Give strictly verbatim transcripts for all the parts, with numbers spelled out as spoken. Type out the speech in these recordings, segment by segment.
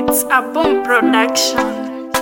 It's a boom production.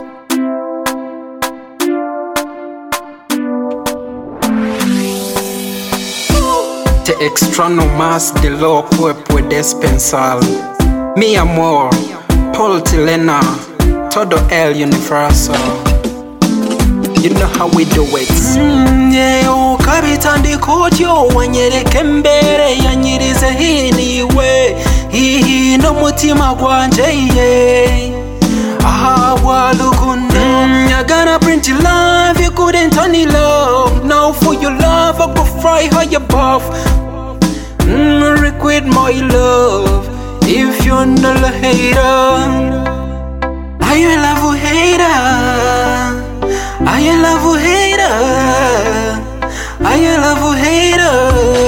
Te extra no más de lo que puedes pensar. Mi amor, Paul Tilena, todo el universal. You know how we do it. Mm, yeah, oh, kabitandi kotyo wanyereke mbere yanyirize hiniwe hihi no mutima gwanje yeah. Ah, walukundo mm, I gotta print your love, you couldn't turn it love. Now for your love I go fly high above. Mm, requite my love if you're not a hater. I love a hater. I love a hater. I love a hater.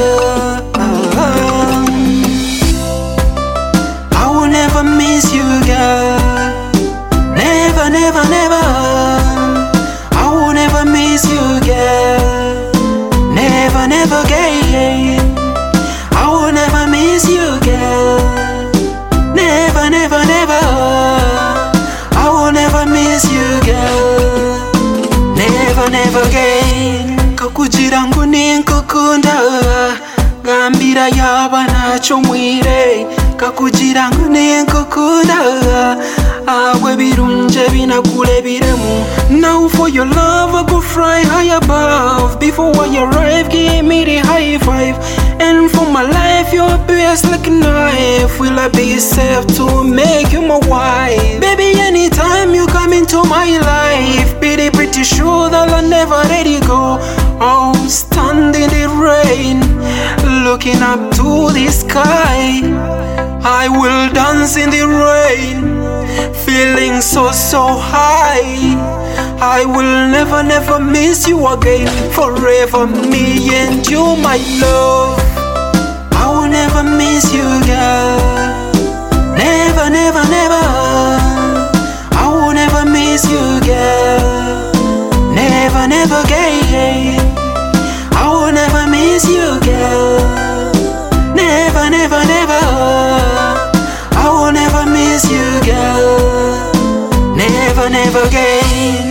I will never miss you, girl. Never, never, never. I will never miss you, girl. Never, never again. I will never miss you, girl. Never, never, never. I will never miss you, girl. Never, never again. Kakujira nguni nkukunda gambira yaba nacho mwire. Kakujira nguni nkukunda awe birunje binakule biremu. Now for your love I go fly high above. Before I arrive give me the high five. And for my life you're best like a knife. Will I be safe to make you my wife? Baby anytime you come into my life, be pretty sure that I'll never let you go. I'll stand in the rain, looking up to the sky. I will dance in the rain, feeling so, so high. I will never, never miss you again. Forever me and you, my love. I will never miss you, girl. Never, never, never. I will never miss you, girl. Never, never again. I will never miss you, girl. Never, never, never. I will never miss you, girl. Never, never again.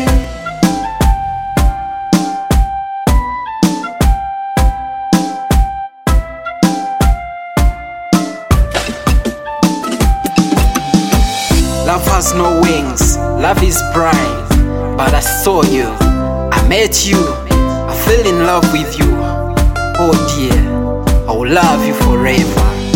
Love has no wings, love is blind. But I saw you, I met you, I fell in love with you. Oh dear, I will love you forever.